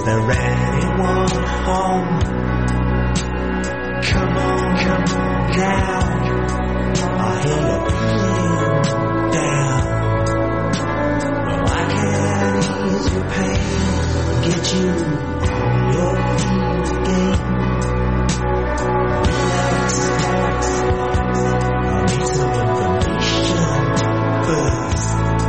there anyone home? Come on now. I hear you feeling down. Well, I can ease your pain, get you on your feet again. Relax, I need some information first.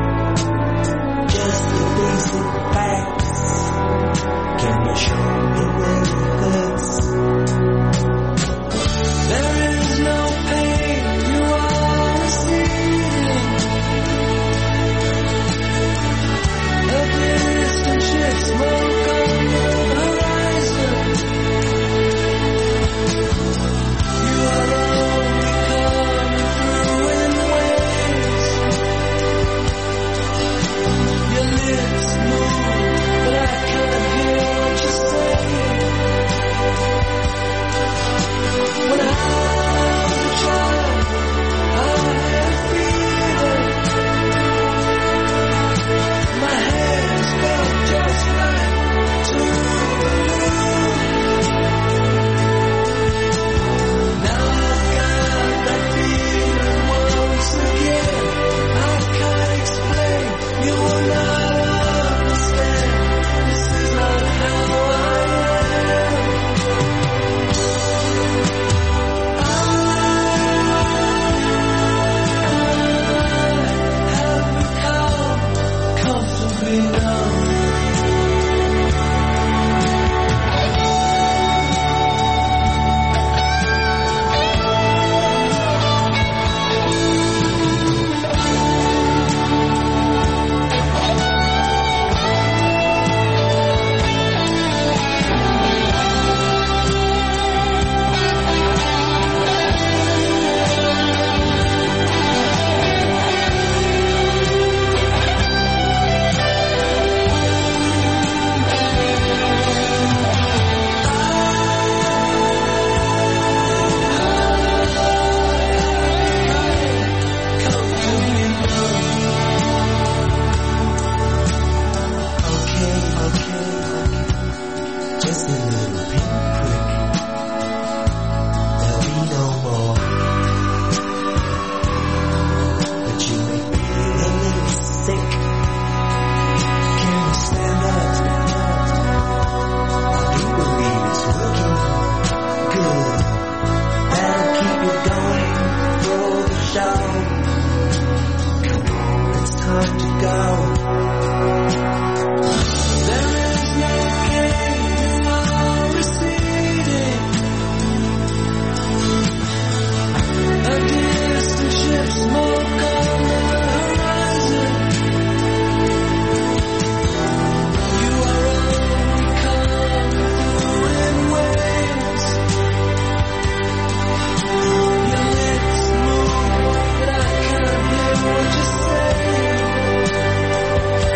Just the basic facts. Can you show me where it hurts? There is no pain you are receiving. A distant ship, smoke on the horizon. You are only coming through in waves. Your lips move, but I can't hear what you say. When I was a child, I had freedom. My hands felt just like two. Now I've got that feeling once again. I can't explain, you will not understand. This is not how I am. I have become comfortably numb. Okay. Just a little pinprick. There'll be no more. But you make me feel a little sick. Can you stand up? I do believe it's working good. That'll keep you going for the show. Come on, it's time to go. There is no gain you are receding. A distant ship, smoke on the horizon. You are only coming through in waves. Your lips move, but I can't hear what you say.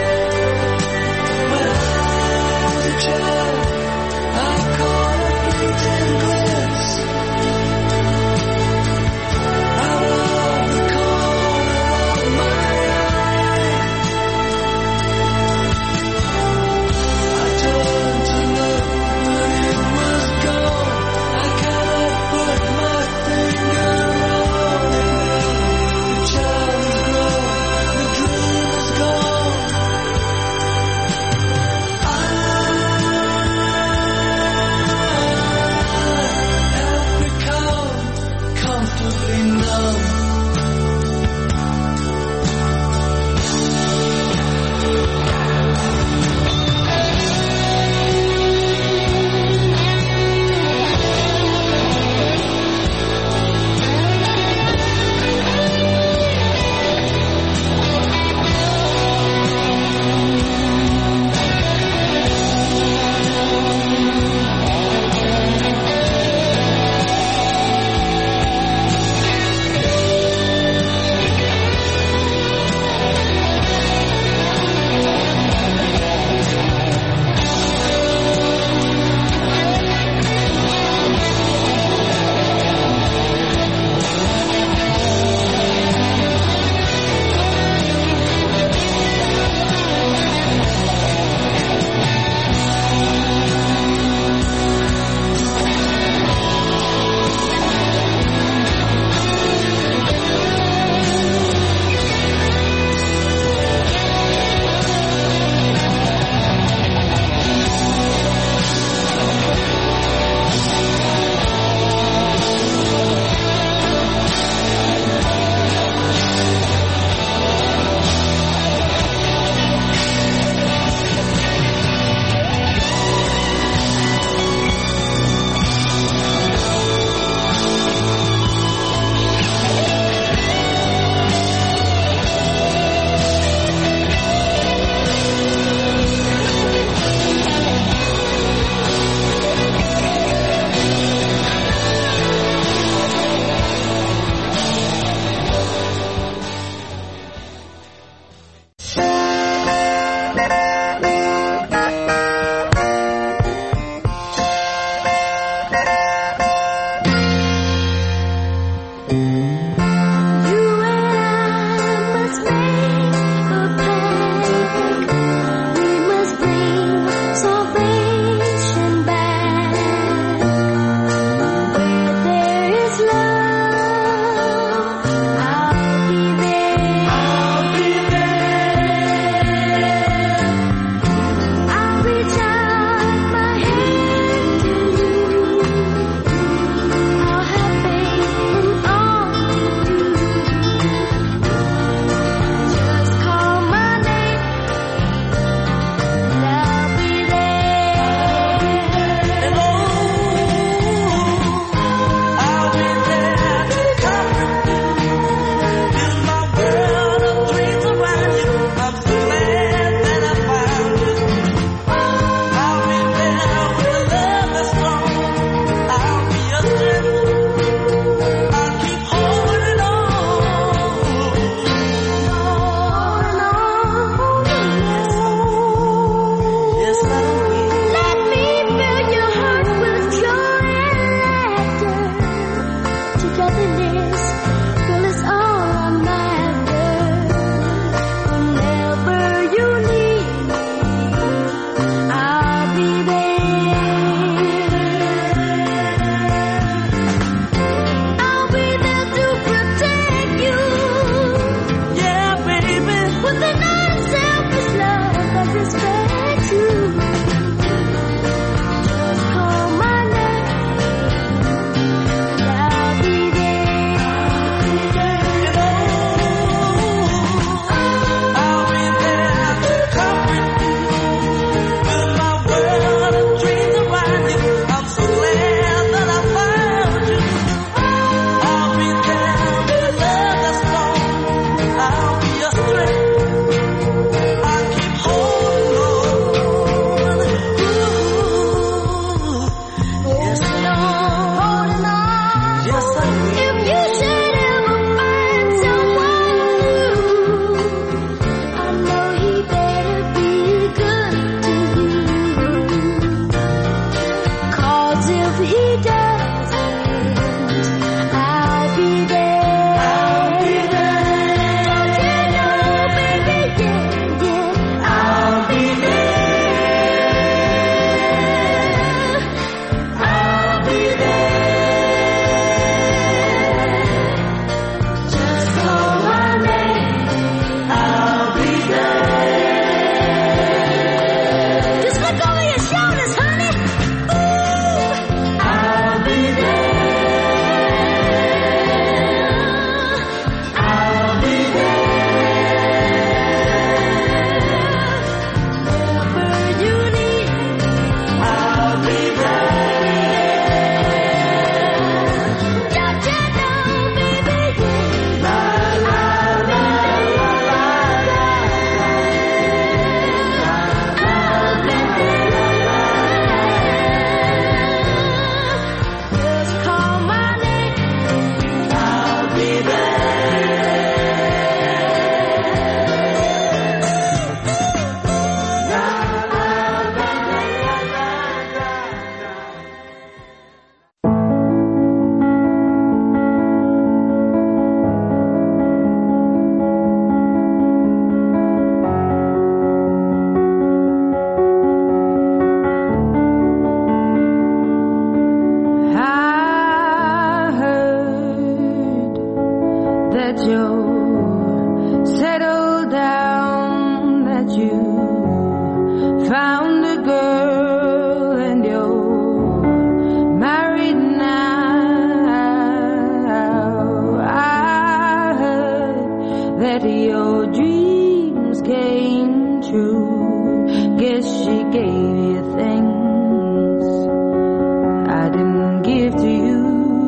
came true. Guess she gave you things I didn't give to you.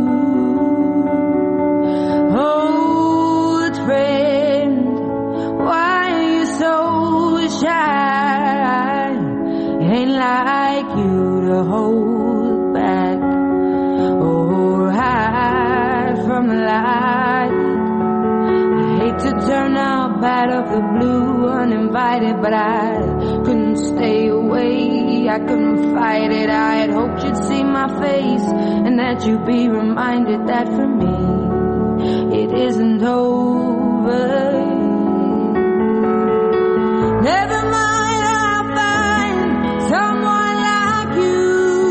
Old friend, why are you so shy? Ain't like you to hold back or hide from the light. I hate to turn up out of the blue uninvited, but I couldn't stay away. I couldn't fight it. I had hoped you'd see my face and that you'd be reminded that for me it isn't over. Never mind, I'll find someone like you.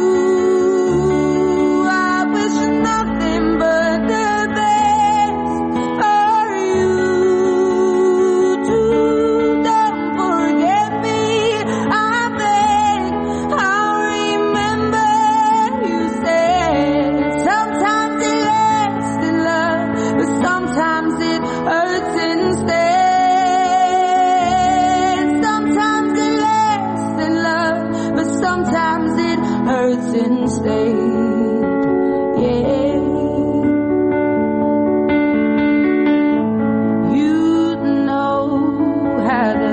I wish nothing but the best for you too. Don't forget me, I beg. I'll remember you said sometimes it lasts in love, but sometimes it hurts instead. Sometimes it lasts in love, but sometimes it hurts instead. Yeah. You know how the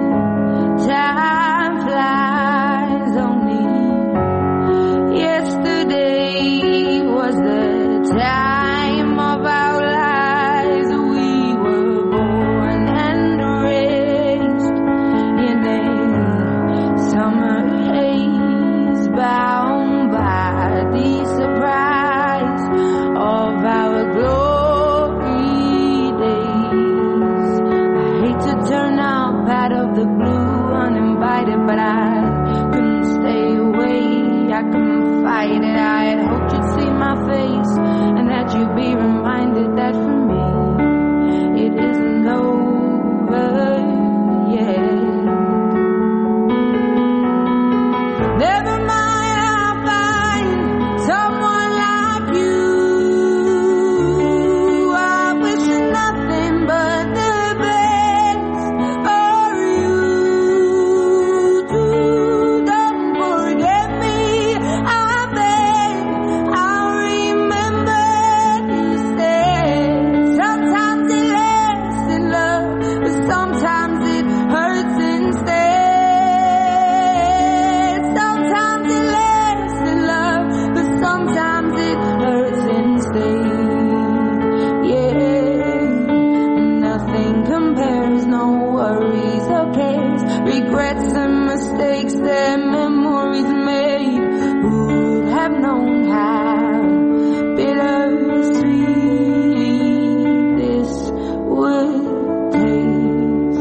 time flies. Only yesterday was the time of our lives. We were born and raised in a summer haze, bound by the surprise of our glory days. I hate to turn up out of the blue uninvited, but I couldn't stay away. I couldn't fight it. I had hoped you'd see my face and that you'd be reminded that for me it isn't over yet. Never mind, I'll find someone like you. I wish nothing but the best for you too. Don't forget me, I beg. I'll remember you said sometimes it lasts in love, but sometimes it hurts instead. Sometimes it lasts in love, but sometimes it hurts instead. Yeah, nothing compares, no worries or cares, regrets and mistakes that memories made. Who would have known how bittersweet this would taste?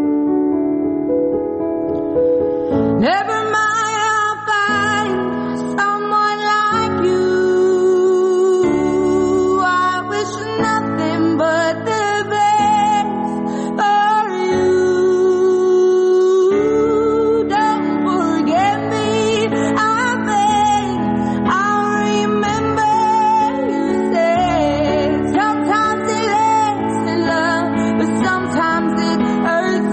Never mind, I'll find someone like you. I wish nothing but the best for you. Don't forget me, I beg. I'll remember you said sometimes it lasts in love, but sometimes it hurts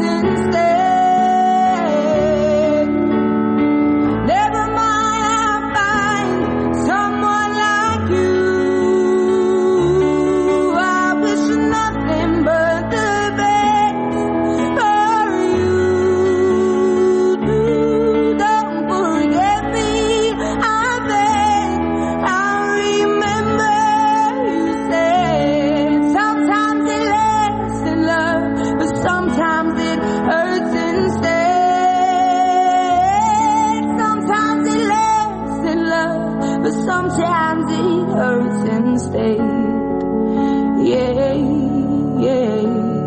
instead. Never mind, I'll find someone like you. I wish nothing but the best for you too. Don't forget me, I beg. I'll remember you said sometimes it lasts in love, but sometimes it hurts instead. Sometimes it lasts in love, but sometimes it hurts instead. Yeah, yeah.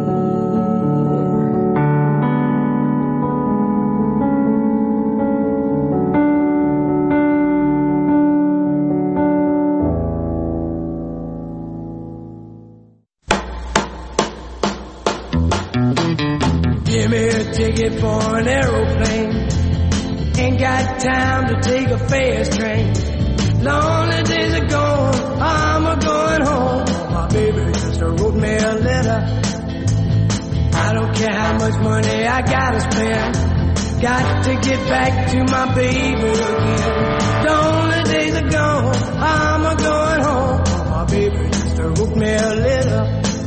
Give me a ticket for an aeroplane. Ain't got time to take a fast train. Lonely days are gone, I'm a going home. My baby just wrote me a letter. I I don't care how much money I gotta spend. Got to get back to my baby again. The only days are gone, I'm a going home. My baby used to hook me a little.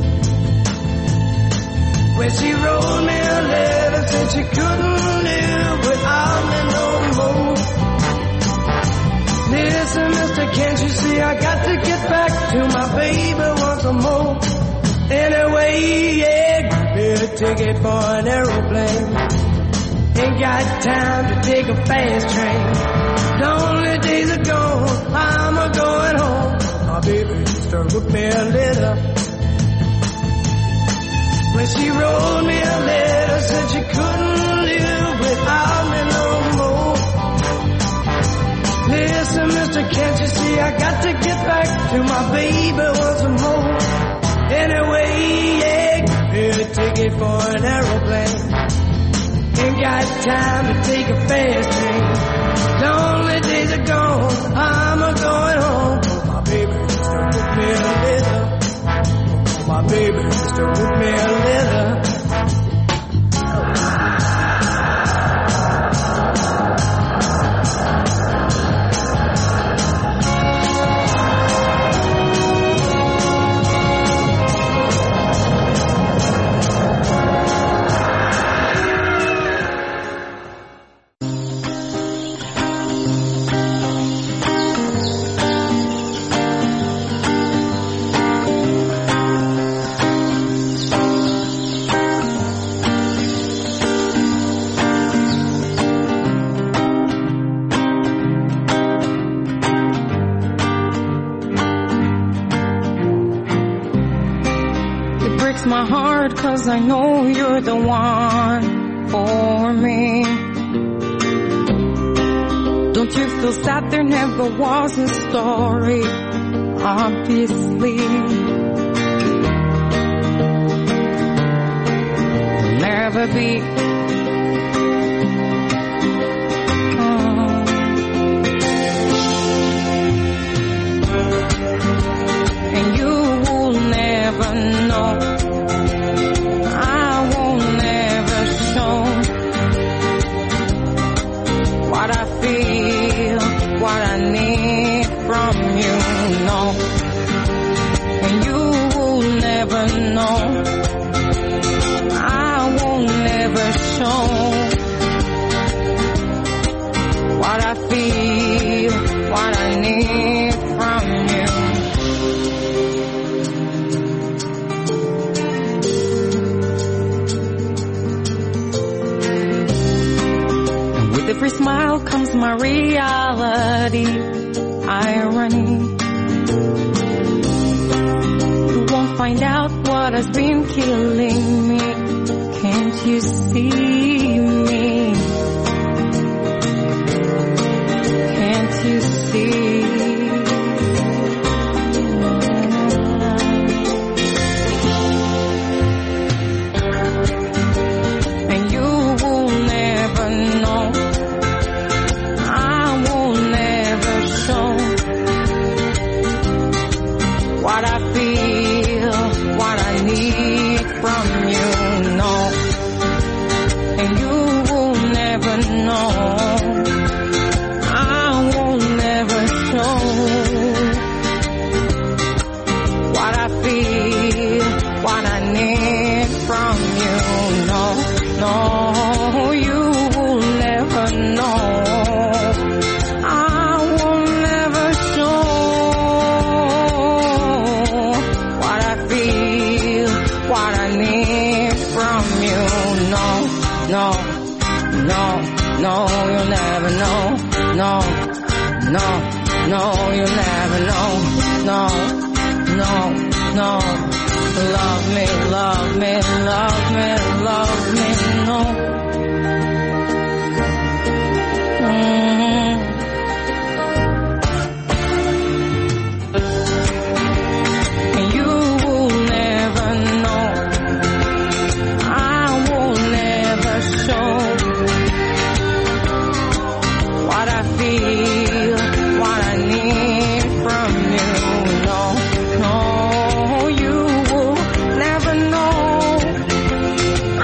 When she wrote me a letter, said she couldn't live without me no more. Listen, mister, can't you see I got to get back to my baby once more. Anyway, yeah, give me a ticket for an aeroplane. Ain't got time to take a fast train. The only days are gone, I'm a going home. My baby used to hook me a little. When she wrote me a letter, said she couldn't live without me no more. Listen, mister, can't you see I got to get back to my baby once more. Anyway, yeah, give me a ticket for an aeroplane. Ain't got time to take a fast train. The only days are gone, I'm a going home. My baby used to hook me a little. My baby used to hook me a little. My heart, 'cause I know you're the one for me. Don't you feel sad there never was a story? Obviously, never be. And you will never know. What I feel, what I need from you, no. And you will never know. I will never show what I feel, what I need from you. With every smile comes my reality, irony. You won't find out what has been killing me. Can't you see me? Can't you see? And you will never know. What I feel, what I need from you, no. And you will never know. I will never show what I feel, what I need from you, no. No, you will never know. No, no, no, you'll never know. No, no, no, you'll never know. No, no, no. Love me, love me, love me, love me, no. And you will never know. Show what I feel, what I need from you. No, no, you will never know.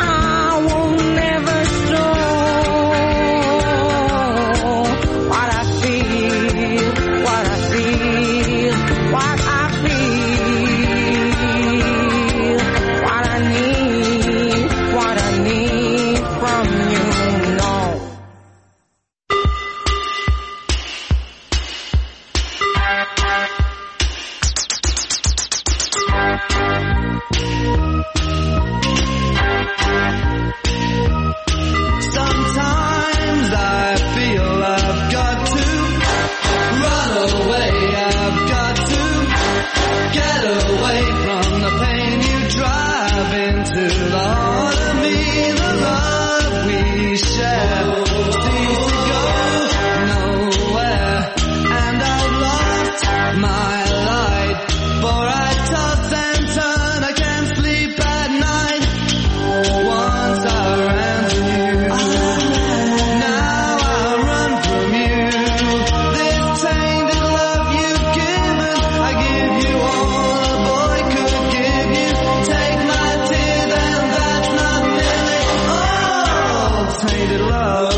tainted love,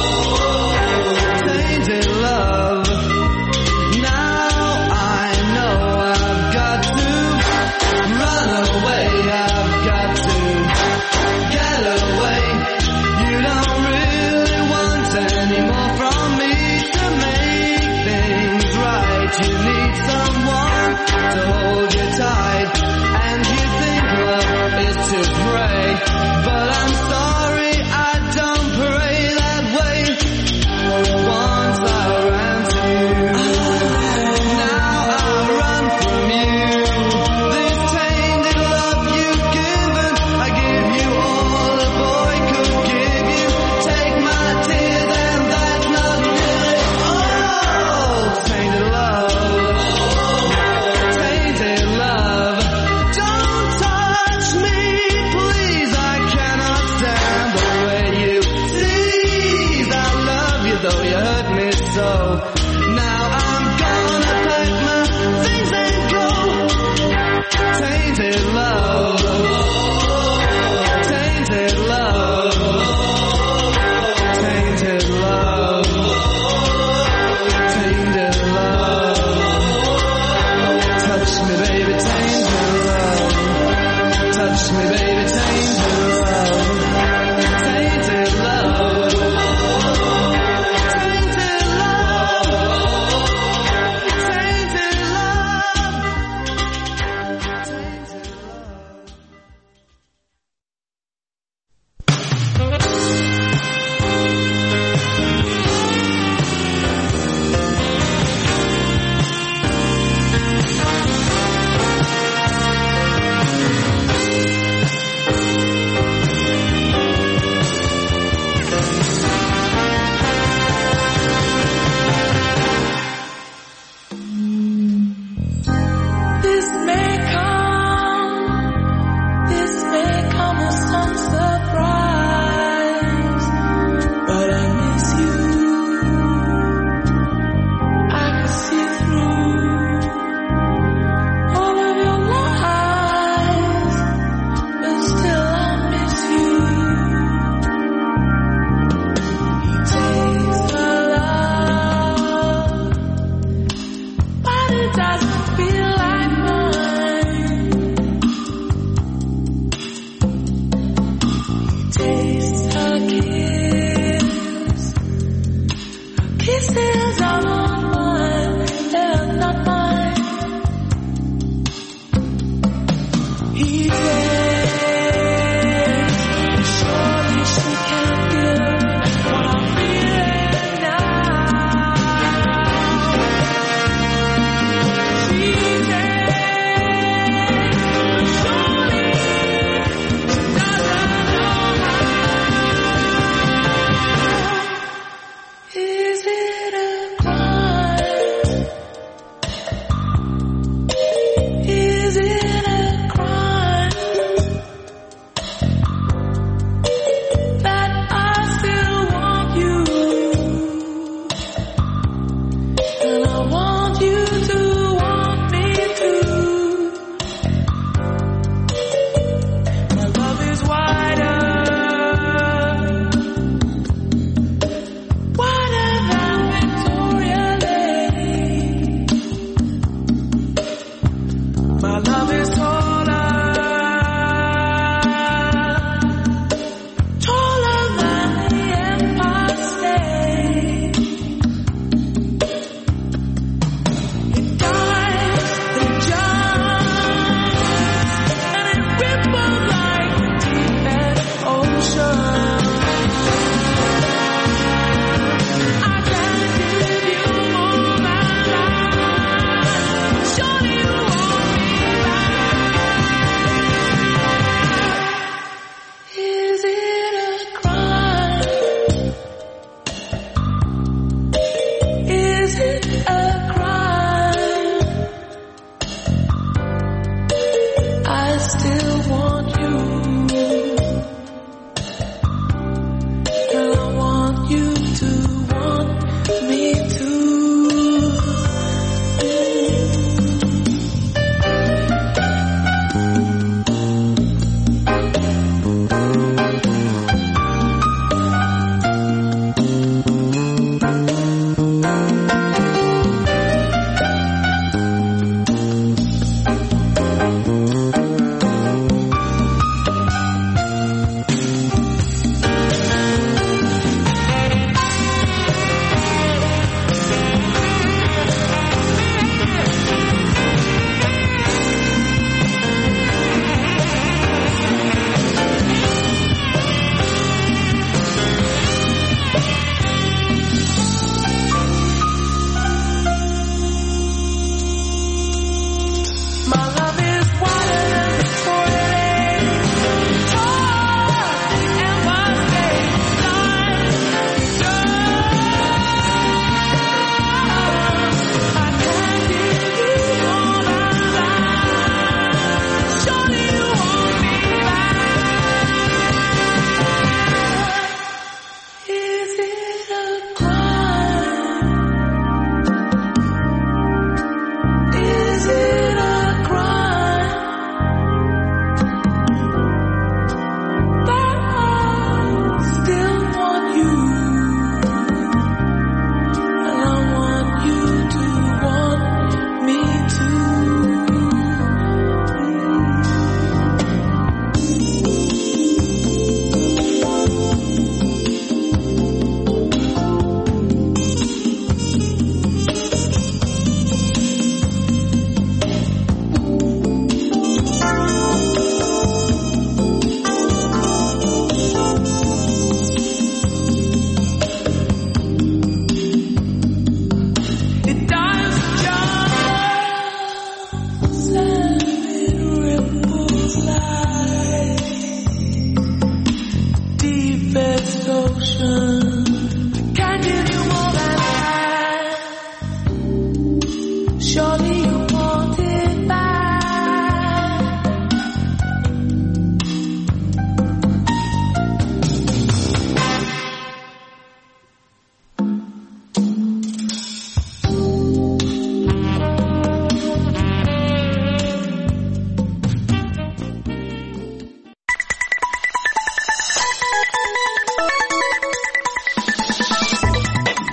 tainted love. Now I know I've got to run away, I've got to get away. You don't really want any more from me to make things right. You need someone to hold you tight, and you think love is to pray, but I'm sorry, I don't pray that way.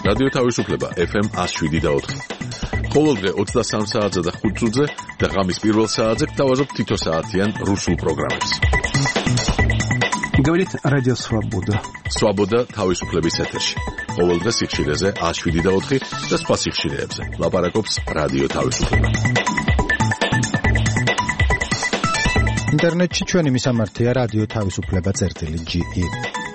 რადიო თავისუფლება FM 107.4. ყოველდღე 23 საათზე და 5 წუთზე და ღამის პირველ საათზე გთავაზობთ თითო საათიან რუსულ პროგრამებს. Говорит Радио Свобода. Свобода თავისუფლების ეთერში. ყოველდღე სიხშირეზე 107.4 და სხვა სიხშირეებზე. ლაპარაკობს რადიო თავისუფლება. ინტერნეტში ჩვენი მისამართია რადიო თავისუფლება.ge